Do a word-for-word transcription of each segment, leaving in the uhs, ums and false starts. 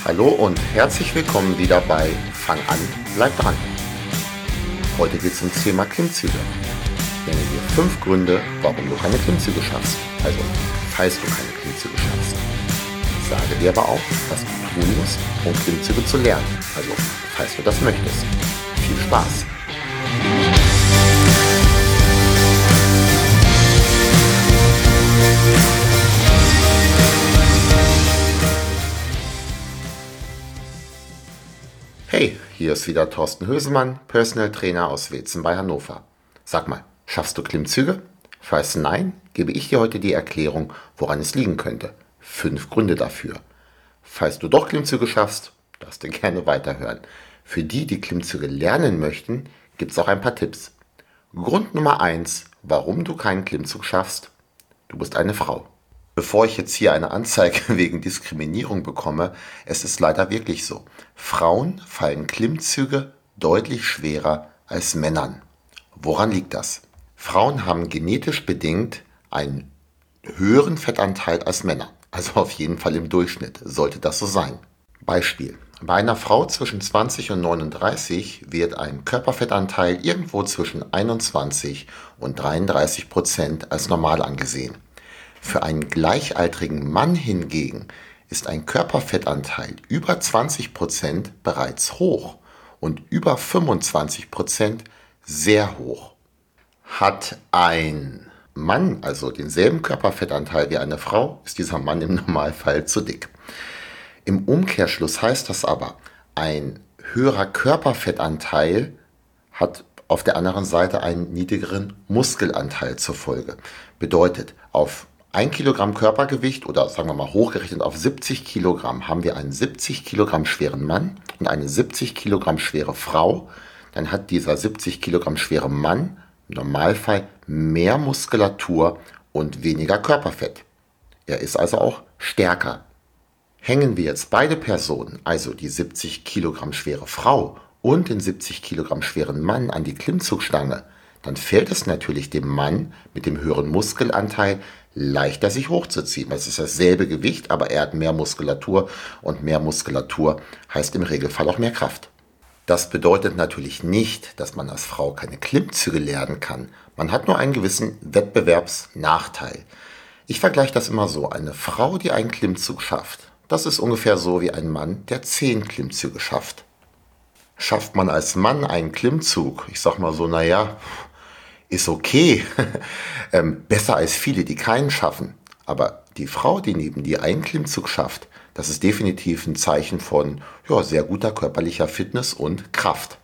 Hallo und herzlich willkommen wieder bei Fang an, bleib dran. Heute geht es um das Thema Klimmzüge. Ich nenne dir fünf Gründe, warum du keine Klimmzüge schaffst. Also, falls du keine Klimmzüge schaffst. Ich sage dir aber auch, was du tun musst, um Klimmzüge zu lernen. Also, falls du das möchtest. Viel Spaß! Hey, hier ist wieder Thorsten Hösemann, Personal Trainer aus Wetzen bei Hannover. Sag mal, schaffst du Klimmzüge? Falls nein, gebe ich dir heute die Erklärung, woran es liegen könnte. Fünf Gründe dafür. Falls du doch Klimmzüge schaffst, darfst du gerne weiterhören. Für die, die Klimmzüge lernen möchten, gibt es auch ein paar Tipps. Grund Nummer eins, warum du keinen Klimmzug schaffst: Du bist eine Frau. Bevor ich jetzt hier eine Anzeige wegen Diskriminierung bekomme, es ist leider wirklich so. Frauen fallen Klimmzüge deutlich schwerer als Männern. Woran liegt das? Frauen haben genetisch bedingt einen höheren Fettanteil als Männer. Also auf jeden Fall im Durchschnitt sollte das so sein. Beispiel: Bei einer Frau zwischen zwanzig und neununddreißig wird ein Körperfettanteil irgendwo zwischen einundzwanzig und dreiunddreißig Prozent als normal angesehen. Für einen gleichaltrigen Mann hingegen ist ein Körperfettanteil über zwanzig Prozent bereits hoch und über fünfundzwanzig Prozent sehr hoch. Hat ein Mann also denselben Körperfettanteil wie eine Frau, ist dieser Mann im Normalfall zu dick. Im Umkehrschluss heißt das aber, ein höherer Körperfettanteil hat auf der anderen Seite einen niedrigeren Muskelanteil zur Folge. Bedeutet, auf ein Kilogramm Körpergewicht oder sagen wir mal hochgerechnet auf siebzig Kilogramm haben wir einen siebzig Kilogramm schweren Mann und eine siebzig Kilogramm schwere Frau. Dann hat dieser siebzig Kilogramm schwere Mann im Normalfall mehr Muskulatur und weniger Körperfett. Er ist also auch stärker. Hängen wir jetzt beide Personen, also die siebzig Kilogramm schwere Frau und den siebzig Kilogramm schweren Mann, an die Klimmzugstange, dann fällt es natürlich dem Mann mit dem höheren Muskelanteil leichter, sich hochzuziehen. Es ist dasselbe Gewicht, aber er hat mehr Muskulatur und mehr Muskulatur heißt im Regelfall auch mehr Kraft. Das bedeutet natürlich nicht, dass man als Frau keine Klimmzüge lernen kann. Man hat nur einen gewissen Wettbewerbsnachteil. Ich vergleiche das immer so: Eine Frau, die einen Klimmzug schafft, das ist ungefähr so wie ein Mann, der zehn Klimmzüge schafft. Schafft man als Mann einen Klimmzug, ich sag mal so, naja, ist okay, ähm, besser als viele, die keinen schaffen. Aber die Frau, die neben dir einen Klimmzug schafft, das ist definitiv ein Zeichen von ja, sehr guter körperlicher Fitness und Kraft.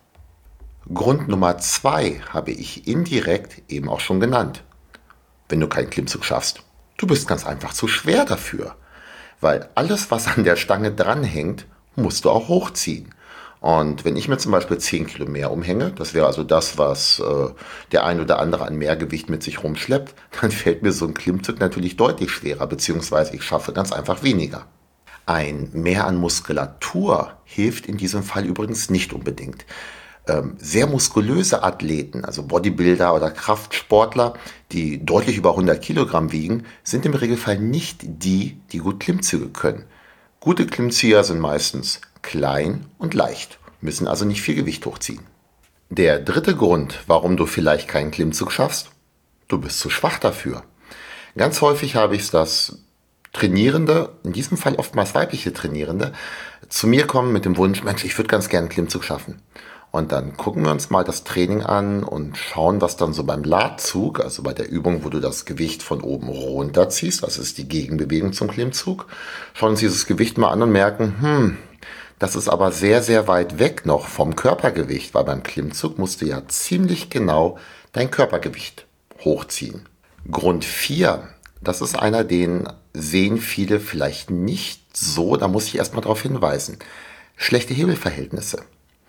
Grund Nummer zwei habe ich indirekt eben auch schon genannt. Wenn du keinen Klimmzug schaffst, du bist ganz einfach zu schwer dafür. Weil alles, was an der Stange dranhängt, musst du auch hochziehen. Und wenn ich mir zum Beispiel zehn Kilo mehr umhänge, das wäre also das, was äh, der ein oder andere an Mehrgewicht mit sich rumschleppt, dann fällt mir so ein Klimmzug natürlich deutlich schwerer, beziehungsweise ich schaffe ganz einfach weniger. Ein Mehr an Muskulatur hilft in diesem Fall übrigens nicht unbedingt. Ähm, sehr muskulöse Athleten, also Bodybuilder oder Kraftsportler, die deutlich über hundert Kilogramm wiegen, sind im Regelfall nicht die, die gut Klimmzüge können. Gute Klimmzieher sind meistens klein und leicht, müssen also nicht viel Gewicht hochziehen. Der dritte Grund, warum du vielleicht keinen Klimmzug schaffst: Du bist zu schwach dafür. Ganz häufig habe ich es, dass Trainierende, in diesem Fall oftmals weibliche Trainierende, zu mir kommen mit dem Wunsch: Mensch, ich würde ganz gerne einen Klimmzug schaffen. Und dann gucken wir uns mal das Training an und schauen, was dann so beim Ladzug, also bei der Übung, wo du das Gewicht von oben runter ziehst, das ist die Gegenbewegung zum Klimmzug, schauen uns dieses Gewicht mal an und merken, hm, das ist aber sehr, sehr weit weg noch vom Körpergewicht, weil beim Klimmzug musst du ja ziemlich genau dein Körpergewicht hochziehen. Grund vier, das ist einer, den sehen viele vielleicht nicht so, da muss ich erstmal darauf hinweisen: Schlechte Hebelverhältnisse.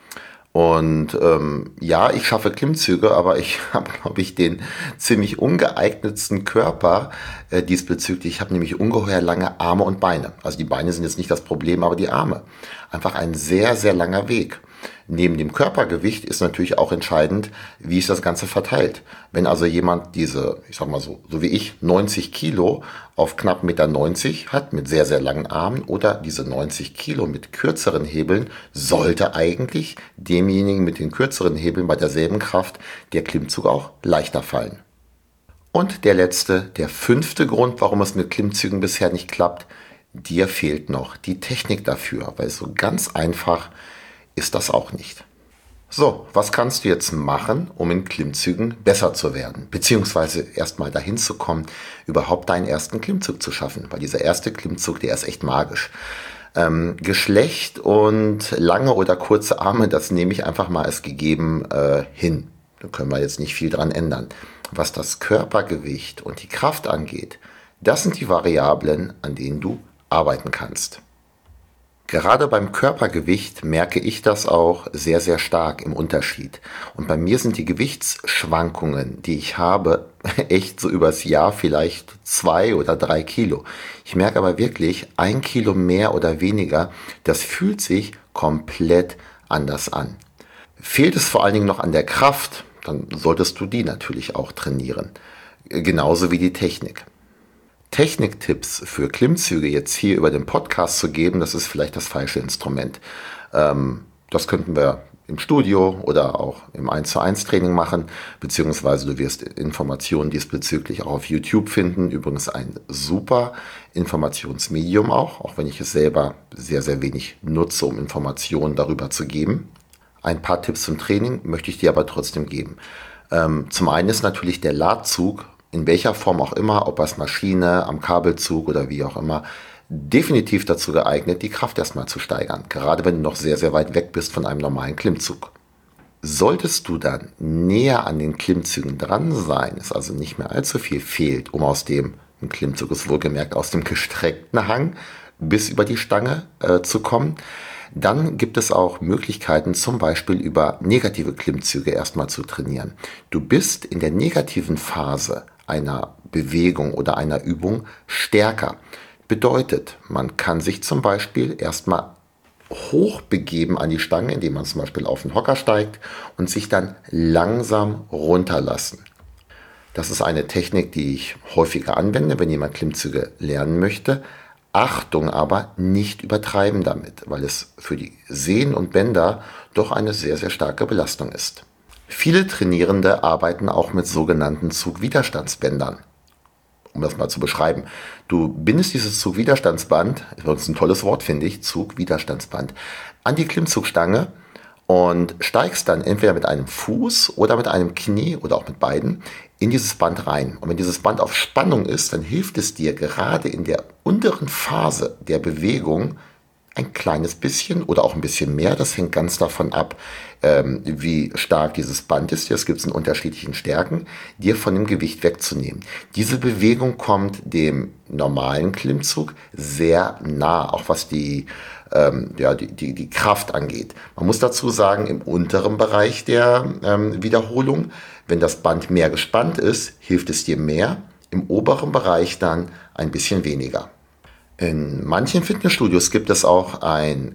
Und ähm, ja, ich schaffe Klimmzüge, aber ich habe, glaube ich, den ziemlich ungeeignetsten Körper äh, diesbezüglich. Ich habe nämlich ungeheuer lange Arme und Beine. Also die Beine sind jetzt nicht das Problem, aber die Arme. Einfach ein sehr, sehr langer Weg. Neben dem Körpergewicht ist natürlich auch entscheidend, wie ist das Ganze verteilt. Wenn also jemand diese, ich sag mal so, so wie ich, neunzig Kilo auf knapp eins Komma neunzig Meter hat mit sehr, sehr langen Armen oder diese neunzig Kilo mit kürzeren Hebeln, sollte eigentlich demjenigen mit den kürzeren Hebeln bei derselben Kraft der Klimmzug auch leichter fallen. Und der letzte, der fünfte Grund, warum es mit Klimmzügen bisher nicht klappt: dir fehlt noch die Technik dafür, weil so ganz einfach ist das auch nicht. So, was kannst du jetzt machen, um in Klimmzügen besser zu werden? Beziehungsweise erstmal dahin zu kommen, überhaupt deinen ersten Klimmzug zu schaffen. Weil dieser erste Klimmzug, der ist echt magisch. Ähm, Geschlecht und lange oder kurze Arme, das nehme ich einfach mal als gegeben äh, hin. Da können wir jetzt nicht viel dran ändern. Was das Körpergewicht und die Kraft angeht, das sind die Variablen, an denen du arbeiten kannst. Gerade beim Körpergewicht merke ich das auch sehr, sehr stark im Unterschied. Und bei mir sind die Gewichtsschwankungen, die ich habe, echt so übers Jahr vielleicht zwei oder drei Kilo. Ich merke aber wirklich, ein Kilo mehr oder weniger, das fühlt sich komplett anders an. Fehlt es vor allen Dingen noch an der Kraft, dann solltest du die natürlich auch trainieren. Genauso wie die Technik. Techniktipps für Klimmzüge jetzt hier über den Podcast zu geben, das ist vielleicht das falsche Instrument. Ähm, das könnten wir im Studio oder auch im eins zu eins Training machen, beziehungsweise du wirst Informationen diesbezüglich auch auf YouTube finden. Übrigens ein super Informationsmedium auch, auch wenn ich es selber sehr, sehr wenig nutze, um Informationen darüber zu geben. Ein paar Tipps zum Training möchte ich dir aber trotzdem geben. Ähm, zum einen ist natürlich der Ladzug, in welcher Form auch immer, ob als Maschine, am Kabelzug oder wie auch immer, definitiv dazu geeignet, die Kraft erstmal zu steigern. Gerade wenn du noch sehr, sehr weit weg bist von einem normalen Klimmzug. Solltest du dann näher an den Klimmzügen dran sein, es also nicht mehr allzu viel fehlt, um aus dem, ein Klimmzug ist wohlgemerkt, aus dem gestreckten Hang bis über die Stange äh, zu kommen, dann gibt es auch Möglichkeiten, zum Beispiel über negative Klimmzüge erstmal zu trainieren. Du bist in der negativen Phase einer Bewegung oder einer Übung stärker. Bedeutet, man kann sich zum Beispiel erstmal hochbegeben an die Stange, indem man zum Beispiel auf den Hocker steigt und sich dann langsam runterlassen. Das ist eine Technik, die ich häufiger anwende, wenn jemand Klimmzüge lernen möchte. Achtung aber, nicht übertreiben damit, weil es für die Sehnen und Bänder doch eine sehr, sehr starke Belastung ist. Viele Trainierende arbeiten auch mit sogenannten Zugwiderstandsbändern. Um das mal zu beschreiben. Du bindest dieses Zugwiderstandsband, das ist ein tolles Wort, finde ich, Zugwiderstandsband, an die Klimmzugstange und steigst dann entweder mit einem Fuß oder mit einem Knie oder auch mit beiden in dieses Band rein. Und wenn dieses Band auf Spannung ist, dann hilft es dir gerade in der unteren Phase der Bewegung ein kleines bisschen oder auch ein bisschen mehr. Das hängt ganz davon ab, ähm, wie stark dieses Band ist. Es gibt es in unterschiedlichen Stärken, dir von dem Gewicht wegzunehmen. Diese Bewegung kommt dem normalen Klimmzug sehr nah, auch was die, ähm, ja, die, die, die Kraft angeht. Man muss dazu sagen, im unteren Bereich der ähm, Wiederholung, wenn das Band mehr gespannt ist, hilft es dir mehr. Im oberen Bereich dann ein bisschen weniger. In manchen Fitnessstudios gibt es auch ein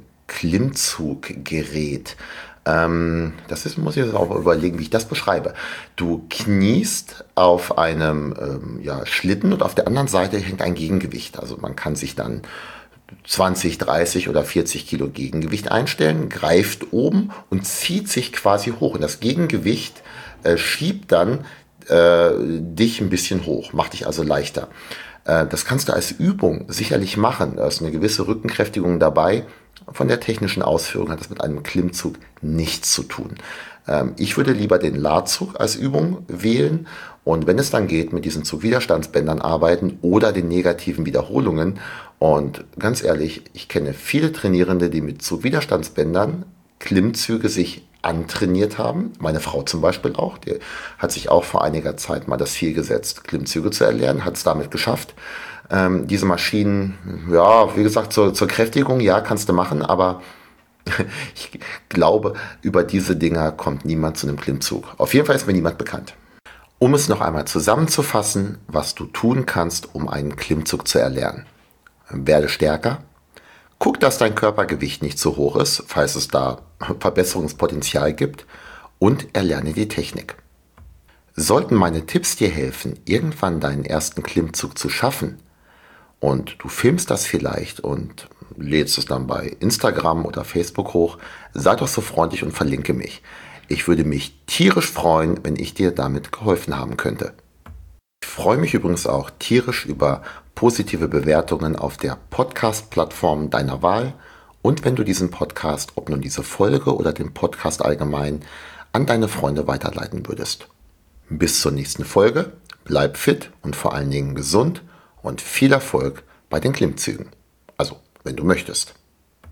Klimmzuggerät. Ähm, das ist, muss ich jetzt auch überlegen, wie ich das beschreibe. Du kniest auf einem ähm, ja, Schlitten und auf der anderen Seite hängt ein Gegengewicht. Also man kann sich dann zwanzig, dreißig oder vierzig Kilo Gegengewicht einstellen, greift oben und zieht sich quasi hoch. Und das Gegengewicht äh, schiebt dann äh, dich ein bisschen hoch, macht dich also leichter. Das kannst du als Übung sicherlich machen. Da ist eine gewisse Rückenkräftigung dabei. Von der technischen Ausführung hat das mit einem Klimmzug nichts zu tun. Ich würde lieber den Ladzug als Übung wählen und wenn es dann geht, mit diesen Zugwiderstandsbändern arbeiten oder den negativen Wiederholungen. Und ganz ehrlich, ich kenne viele Trainierende, die mit Zugwiderstandsbändern Klimmzüge sich antrainiert haben. Meine Frau zum Beispiel auch, die hat sich auch vor einiger Zeit mal das Ziel gesetzt, Klimmzüge zu erlernen, hat es damit geschafft. Ähm, diese Maschinen, ja, wie gesagt, zur, zur Kräftigung, ja, kannst du machen, aber ich glaube, über diese Dinger kommt niemand zu einem Klimmzug. Auf jeden Fall ist mir niemand bekannt. Um es noch einmal zusammenzufassen, was du tun kannst, um einen Klimmzug zu erlernen. Werde stärker, Guck, dass dein Körpergewicht nicht zu hoch ist, falls es da Verbesserungspotenzial gibt, und erlerne die Technik. Sollten meine Tipps dir helfen, irgendwann deinen ersten Klimmzug zu schaffen, und du filmst das vielleicht und lädst es dann bei Instagram oder Facebook hoch, sei doch so freundlich und verlinke mich. Ich würde mich tierisch freuen, wenn ich dir damit geholfen haben könnte. Ich freue mich übrigens auch tierisch über positive Bewertungen auf der Podcast-Plattform deiner Wahl und wenn du diesen Podcast, ob nun diese Folge oder den Podcast allgemein, an deine Freunde weiterleiten würdest. Bis zur nächsten Folge, bleib fit und vor allen Dingen gesund und viel Erfolg bei den Klimmzügen. Also, wenn du möchtest.